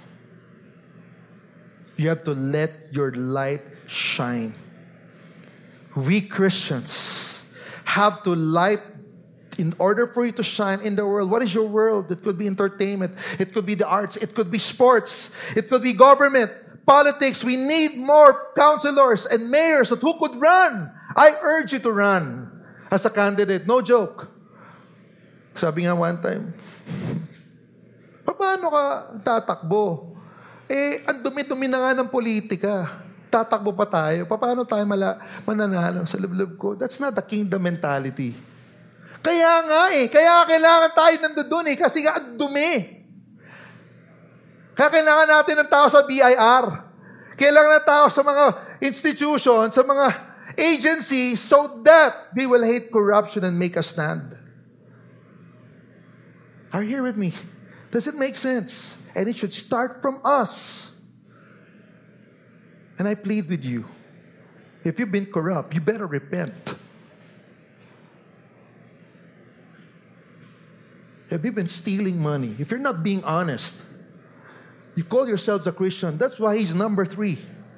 You have to let your light shine. We Christians have to light in order for you to shine in the world. What is your world? It could be entertainment. It could be the arts. It could be sports. It could be government, politics. We need more counselors and mayors that who could run. I urge you to run as a candidate. No joke. Sabi nga one time, paano ka tatakbo? Eh, ang dumi-dumi na nga ng politika. Tatakbo pa tayo. Paano tayo mala, mananalo sa loob-loob ko? That's not the kingdom mentality. Kaya nga eh. Kaya kailangan tayo nandoon eh. Kasi nga ang dumi. Kaya kailangan natin ng tao sa B I R. Kailangan ng tao sa mga institutions, sa mga agencies, so that we will hate corruption and make a stand. Are you here with me? Does it make sense? And it should start from us. And I plead with you, if you've been corrupt, you better repent. Have you been stealing money? If you're not being honest, you call yourselves a Christian. That's why he's number three.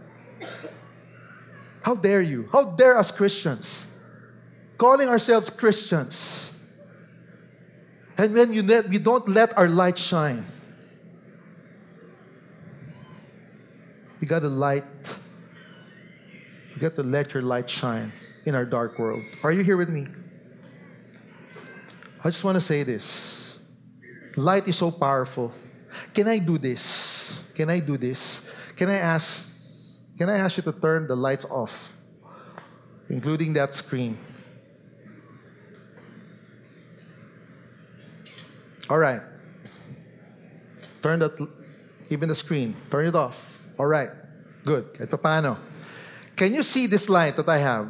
How dare you? How dare us Christians? Calling ourselves Christians. And when you let, we don't let our light shine. You got to light. You got to let your light shine in our dark world. Are you here with me? I just want to say this. Light is so powerful. Can I do this? Can I do this? Can I ask, can I ask you to turn the lights off, including that screen? All right. Turn that, even the screen. Turn it off. All right. Good. Kahit paano. Can you see this light that I have?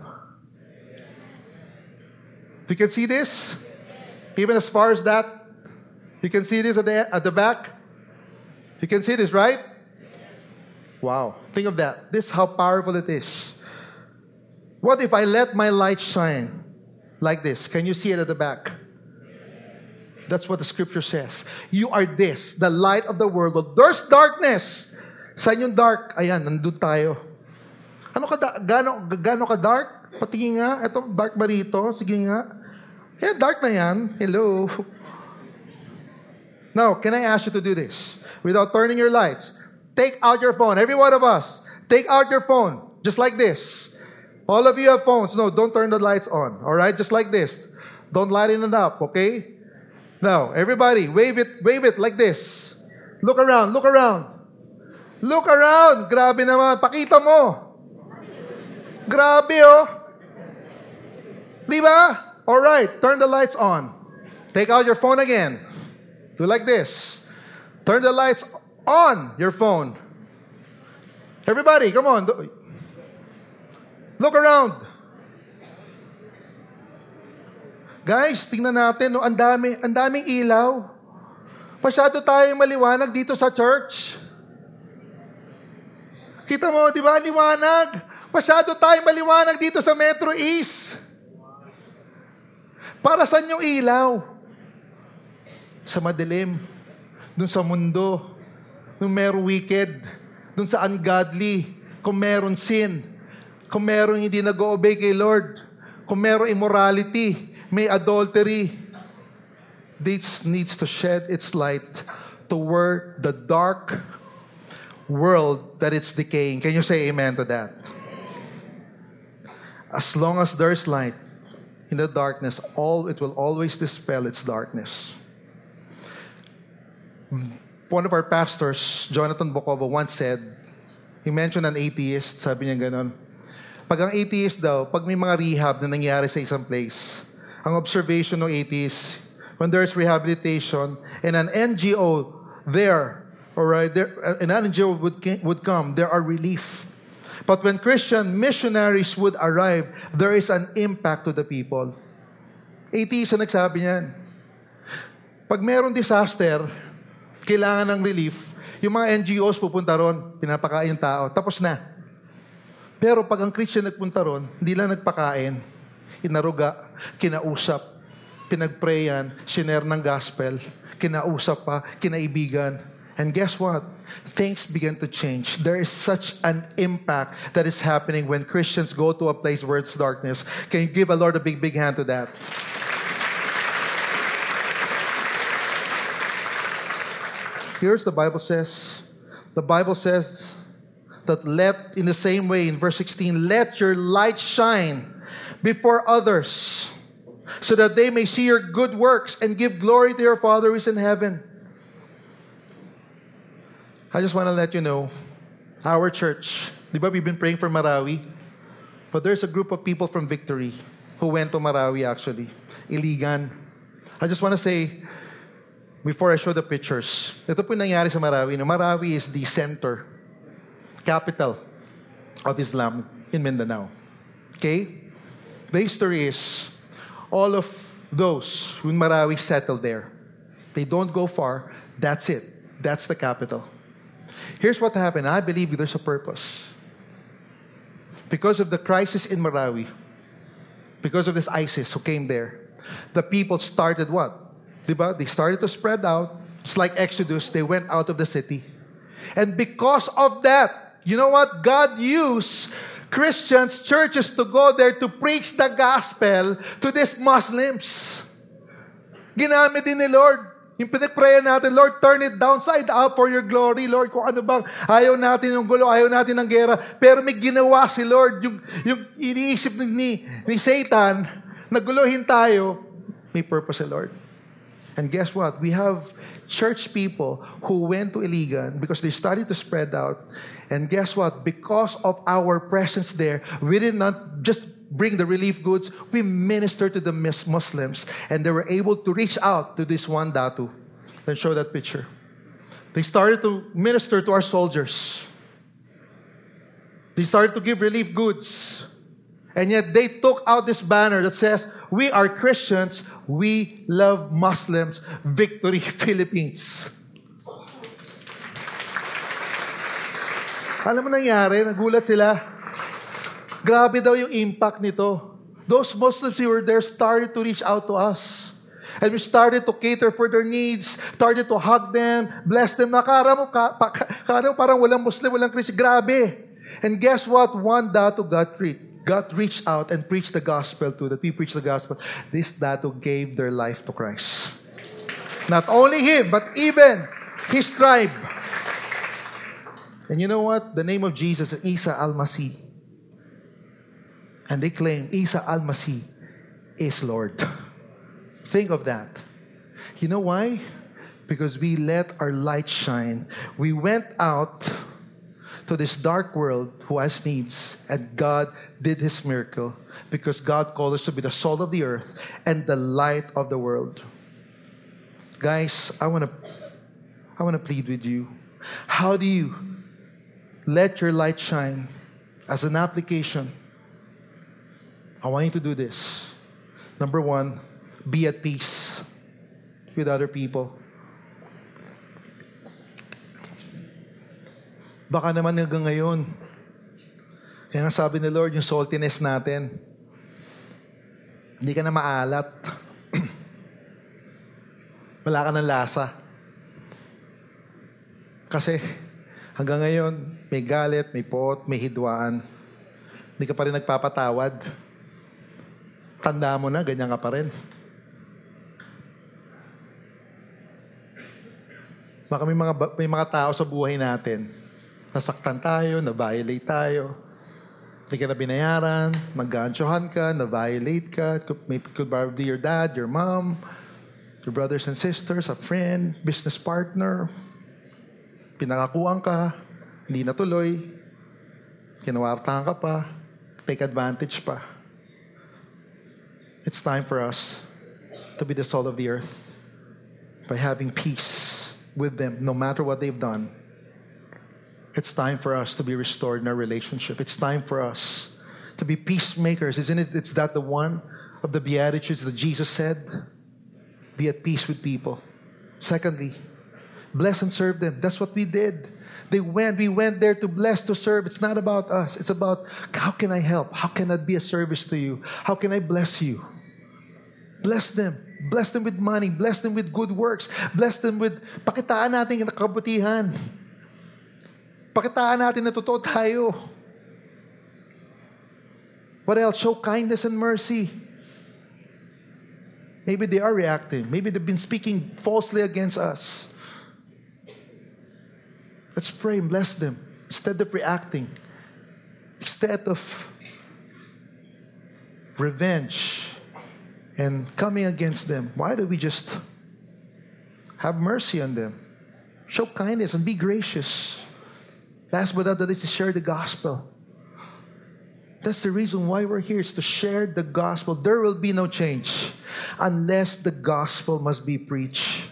You can see this? Even as far as that? You can see this at the, at the back? You can see this, right? Wow. Think of that. This is how powerful it is. What if I let my light shine like this? Can you see it at the back? That's what the scripture says. You are this, the light of the world. But there's darkness. Saan yung dark? Ayan, nandun tayo. Ano ka, gano, gano ka dark? Patingin nga. Ito, dark ba rito? Sige nga. Yeah, dark na yan. Hello. Now, can I ask you to do this? Without turning your lights. Take out your phone. Every one of us. Take out your phone. Just like this. All of you have phones. No, don't turn the lights on. All right? Just like this. Don't lighten it up, okay? Now, everybody, wave it, wave it like this. Look around, look around. Look around. Grabe naman. Pakita mo. Grabe, oh. Di ba? All right, turn the lights on. Take out your phone again. Do like this. Turn the lights on your phone. Everybody, come on. Look around. Guys, tingnan natin, no, ang dami, ang daming ilaw. Masyado tayong maliwanag dito sa church. Kita mo, di ba, liwanag? Masyado tayong maliwanag dito sa Metro East. Para saan yung ilaw? Sa madilim. Dun sa mundo. Nung meron wicked. Dun sa ungodly. Kung meron sin. Kung meron hindi nag-obey kay Lord. Kung meron immorality. May adultery. This needs to shed its light toward the dark world that it's decaying. Can you say amen to that? As long as there's light in the darkness, all it will always dispel its darkness. One of our pastors, Jonathan Bokova, once said, he mentioned an atheist, sabi niya ganon. Pag ang atheist daw, pag may mga rehab na nangyari sa isang place, ang observation ng atheist, when there's rehabilitation and an N G O there, alright, there, an N G O would, would come, there are relief. But when Christian missionaries would arrive, there is an impact to the people. Atheist ang nagsabi niyan. Pag meron disaster, kailangan ng relief, yung mga N G Os pupunta ron, pinapakain yung tao, tapos na. Pero pag ang Christian nagpunta ron, hindi lang nagpakain, inaruga, kinausap, pinagprayan, shiner ng gospel, kinausap pa, kinaibigan. And guess what? Things begin to change. There is such an impact that is happening when Christians go to a place where it's darkness. Can you give a Lord a big, big hand to that? Here's the Bible says. The Bible says that let, in the same way, in verse sixteen, let your light shine before others, so that they may see your good works and give glory to your Father who is in heaven. I just want to let you know, our church, di ba we've been praying for Marawi? But there's a group of people from Victory who went to Marawi actually, Iligan. I just want to say, before I show the pictures, ito po nangyari sa Marawi. Marawi is the center, capital of Islam in Mindanao. Okay? The history is, all of those who in Marawi settled there. They don't go far. That's it. That's the capital. Here's what happened. I believe there's a purpose. Because of the crisis in Marawi, because of this ISIS who came there, the people started what? Diba? They started to spread out. It's like Exodus. They went out of the city. And because of that, you know what? God used Christians, churches to go there to preach the gospel to these Muslims. Ginamit din ni Lord. Yung pinag-prayer natin, Lord, turn it downside up for your glory, Lord. Kung ano bang, ayaw natin ng gulo, ayaw natin ng gera. Pero may ginawa si Lord. Yung, yung iniisip ni, ni Satan, naguluhin tayo, may purpose si Lord. And guess what? We have church people who went to Iligan because they started to spread out. And guess what? Because of our presence there, we did not just bring the relief goods, we ministered to the Muslims. And they were able to reach out to this one Datu. Let's show that picture. They started to minister to our soldiers. They started to give relief goods. And yet they took out this banner that says, we are Christians, we love Muslims, Victory Philippines. Alam mo nangyari, nagulat sila. Grabe daw yung impact nito. Those Muslims who were there started to reach out to us. And we started to cater for their needs, started to hug them, bless them. Nakara mo, ka, pa, ka, parang walang Muslim, walang Christian. Grabe. And guess what? One Datu got treated. God reached out and preached the gospel to that we preach the gospel. This Datu gave their life to Christ. Not only him, but even his tribe. And you know what? The name of Jesus is Isa Al-Masih. And they claim Isa Al-Masih is Lord. Think of that. You know why? Because we let our light shine. We went out to this dark world who has needs. And God did His miracle because God called us to be the salt of the earth and the light of the world. Guys, I want to I want to plead with you. How do you let your light shine? As an application, I want you to do this. Number one, be at peace with other people. Baka naman hanggang ngayon, kaya nga sabi ni Lord, yung saltiness natin, hindi ka na maalat. Wala ka ng lasa. Kasi hanggang ngayon, may galit, may pot, may hidwaan. Hindi ka pa rin nagpapatawad. Tanda mo na, ganyan ka pa rin. Baka may mga, may mga tao sa buhay natin, nasaktan tayo, na-violate tayo, hindi ka na binayaran, nag-gansyohan ka, na-violate ka, it could, it could be your dad, your mom, your brothers and sisters, a friend, business partner, pinangakuan ka, hindi natuloy, kinawartahan ka pa, take advantage pa. It's time for us to be the salt of the earth by having peace with them, no matter what they've done. It's time for us to be restored in our relationship. It's time for us to be peacemakers. Isn't it? It's that the one of the Beatitudes that Jesus said? Be at peace with people. Secondly, bless and serve them. That's what we did. They went, we went there to bless, to serve. It's not about us. It's about, how can I help? How can I be a service to you? How can I bless you? Bless them. Bless them with money. Bless them with good works. Bless them with, pakitaan natin yung nakabutihan. Pakitaan natin na totoo tayo. What else? Show kindness and mercy. Maybe they are reacting. Maybe they've been speaking falsely against us. Let's pray and bless them instead of reacting, instead of revenge and coming against them. Why don't we just have mercy on them? Show kindness and be gracious. Last but not least is share the gospel. That's the reason why we're here, is to share the gospel. There will be no change unless the gospel must be preached.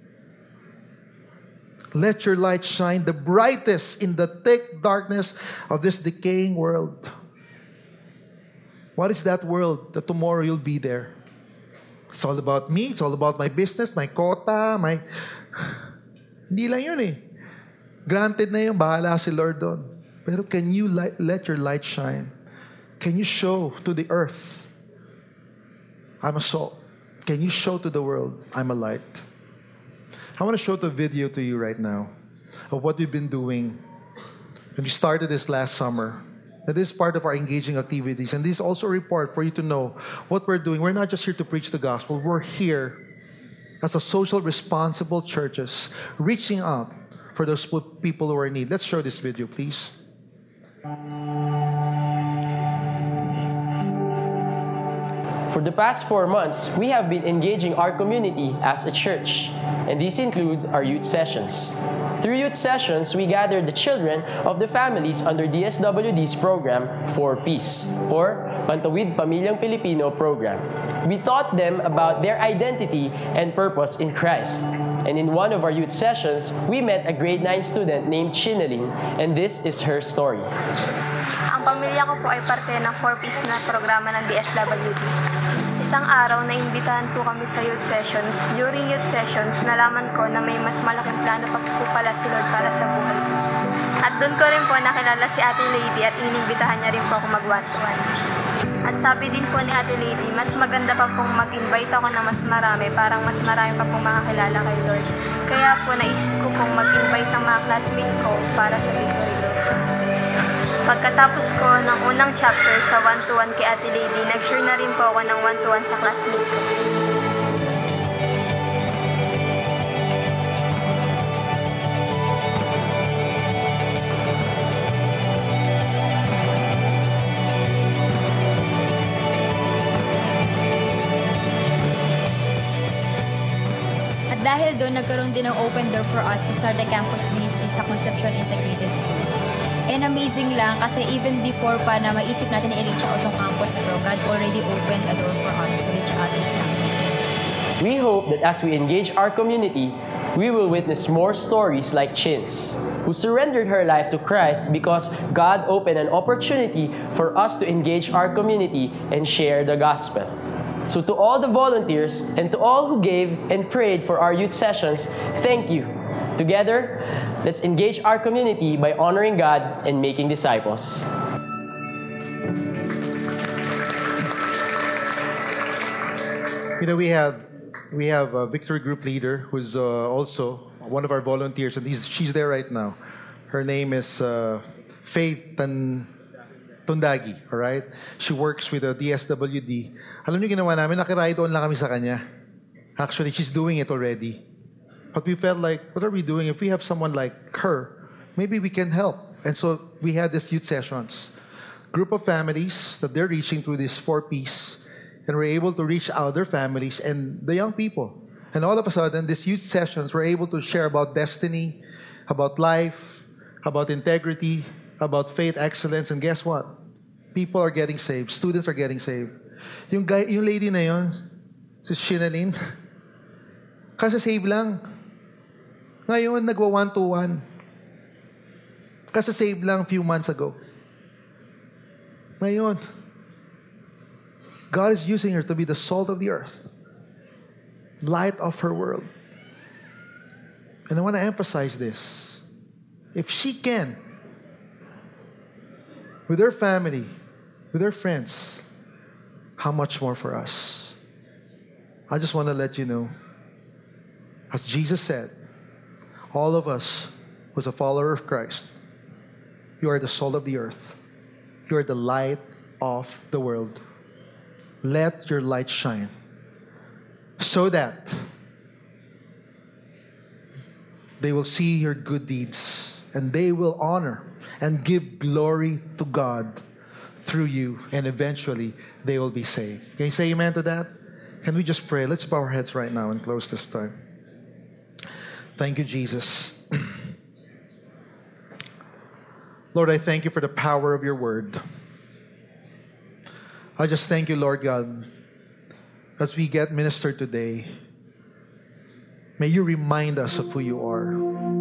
Let your light shine the brightest in the thick darkness of this decaying world. What is that world that tomorrow you'll be there? It's all about me. It's all about my business, my quota, my... Hindi lang yun eh. Granted na yun, bahala si Lord doon. Pero can you light, let your light shine? Can you show to the earth, I'm a salt? Can you show to the world, I'm a light? I want to show the video to you right now of what we've been doing. And we started this last summer. And this is part of our engaging activities. And this is also a report for you to know what we're doing. We're not just here to preach the gospel. We're here as a social responsible churches, reaching out for those people who are in need. Let's show this video, please. For the past four months, we have been engaging our community as a church, and these include our youth sessions. Through youth sessions, we gathered the children of the families under D S W D's program For Peace, or Pantawid Pamilyang Pilipino program. We taught them about their identity and purpose in Christ. And in one of our youth sessions, we met a grade nine student named Chinaling, and this is her story. Ang pamilya ko po ay parte ng For Peace na programa ng D S W D. Isang araw, naimbitahan po kami sa youth sessions. During youth sessions, nalaman ko na may mas malaking plano pa po pala si Lord para sa buhay ko. At doon ko rin po nakilala si Ate Lady at inimbitahan niya rin po ako mag-one-to-one. At sabi din po ni Ate Lady, mas maganda pa pong mag-invite ako na mas marami, parang mas marami pa pong makakilala kay Lord. Kaya po naisip ko pong mag-invite ng mga classmate ko para sa Victory Lord. Pagkatapos ko ng unang chapter sa one-to-one kay Ate Lady, nag-share na rin po ako ng one-to-one sa classmate ko. At dahil doon, nagkaroon din ng open door for us to start the campus ministry sa Concepcion Integrated School. And amazing lang kasi even before pa na maisip natin na i-reach out ng campus na to, God already opened a door for us to reach out this campus. We hope that as we engage our community, we will witness more stories like Chin's, who surrendered her life to Christ because God opened an opportunity for us to engage our community and share the gospel. So to all the volunteers and to all who gave and prayed for our youth sessions, thank you. Together, let's engage our community by honoring God and making disciples. You know, we have we have a Victory Group leader who's uh, also one of our volunteers, and he's, she's there right now. Her name is uh, Faith Tan Tundagi, all right? She works with the D S W D. Alam niyo ginawa namin, nakiride on lang kami sa kanya. Actually, she's doing it already. But we felt like, what are we doing? If we have someone like her, maybe we can help. And so we had these youth sessions. Group of families that they're reaching through this four-piece, and we're able to reach out their families and the young people. And all of a sudden, these youth sessions, we're able to share about destiny, about life, about integrity, about faith, excellence, and guess what? People are getting saved. Students are getting saved. Yung, guy, yung lady na yun, si Shinalin, kasi save lang. Ngayon, nagwa one-to-one. Kasi save lang a few months ago. Ngayon, God is using her to be the salt of the earth, light of her world. And I want to emphasize this. If she can, with her family, with her friends, how much more for us? I just want to let you know, as Jesus said, all of us who's a follower of Christ, you are the salt of the earth. You are the light of the world. Let your light shine so that they will see your good deeds and they will honor and give glory to God through you, and eventually they will be saved. Can you say amen to that? Can we just pray? Let's bow our heads right now and close this time. Thank you, Jesus. Lord, I thank you for the power of your word. I just thank you, Lord God, as we get ministered today. May you remind us of who you are.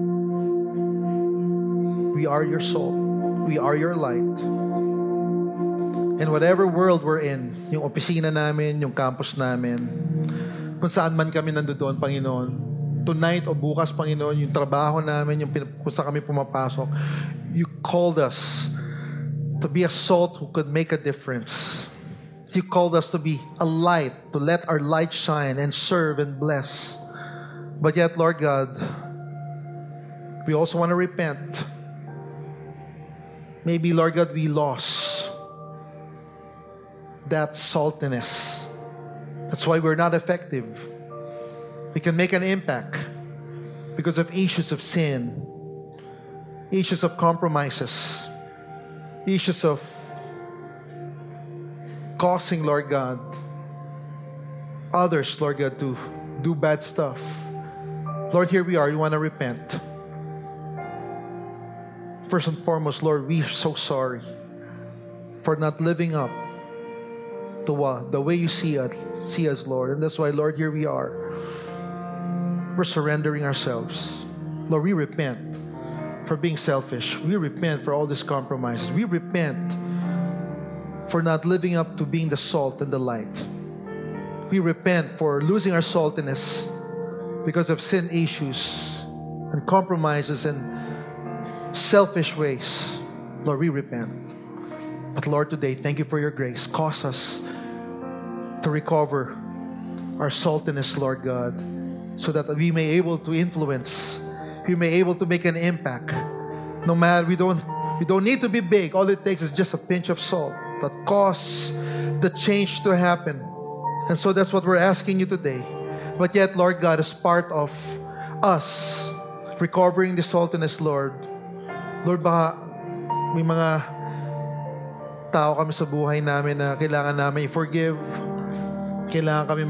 We are your salt. We are your light. In whatever world we're in, yung opisina namin, yung campus namin, kung saan man kami nandoon, Panginoon, tonight o bukas, Panginoon, yung trabaho namin, yung kung saan kami pumapasok, you called us to be a salt who could make a difference. You called us to be a light, to let our light shine and serve and bless. But yet, Lord God, we also want to repent. Maybe, Lord God, we lost that saltiness. That's why we're not effective. We can make an impact because of issues of sin, issues of compromises, issues of causing, Lord God, others, Lord God, to do bad stuff. Lord, here we are. We want to repent. First and foremost, Lord, we are so sorry for not living up to what, the way you see us, see us, Lord. And that's why, Lord, here we are. We're surrendering ourselves. Lord, we repent for being selfish. We repent for all these compromises. We repent for not living up to being the salt and the light. We repent for losing our saltiness because of sin issues and compromises and selfish ways. Lord, we repent. But Lord, today, thank you for your grace. Cause us to recover our saltiness, Lord God, so that we may able to influence, we may able to make an impact. No matter, we don't, we don't need to be big. All it takes is just a pinch of salt that cause the change to happen. And so that's what we're asking you today. But yet, Lord God, as part of us recovering the saltiness, Lord, Lord, baka may mga tao kami sa buhay namin na kailangan namin i-forgive, kailangan kami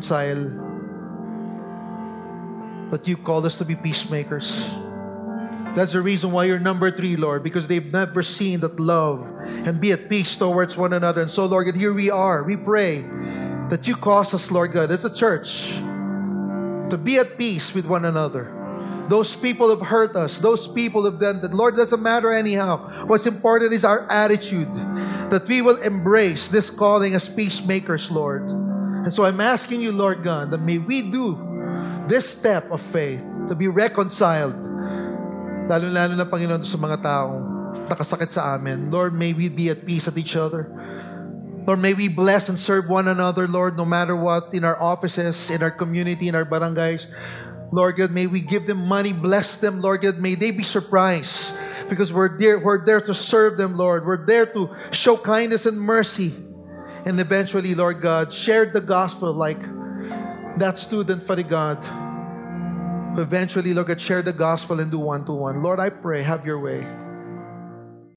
mag-reconcile, that you called us to be peacemakers. That's the reason why you're number three, Lord, because they've never seen that love and be at peace towards one another. And so, Lord God, here we are. We pray that you cause us, Lord God, as a church, to be at peace with one another. Those people have hurt us. Those people have done that. Lord, it doesn't matter anyhow. What's important is our attitude, that we will embrace this calling as peacemakers, Lord. And so I'm asking you, Lord God, that may we do this step of faith to be reconciled, lalo-lalo na, Panginoon, sa mga taong nakasakit sa amin. Lord, may we be at peace at each other. Lord, may we bless and serve one another, Lord, no matter what, in our offices, in our community, in our barangays. Lord God, may we give them money, bless them, Lord God. May they be surprised because we're there, we're there to serve them, Lord. We're there to show kindness and mercy. And eventually, Lord God, share the gospel like that student, Father God, who eventually, Lord God, share the gospel and do one-to-one. Lord, I pray, have your way.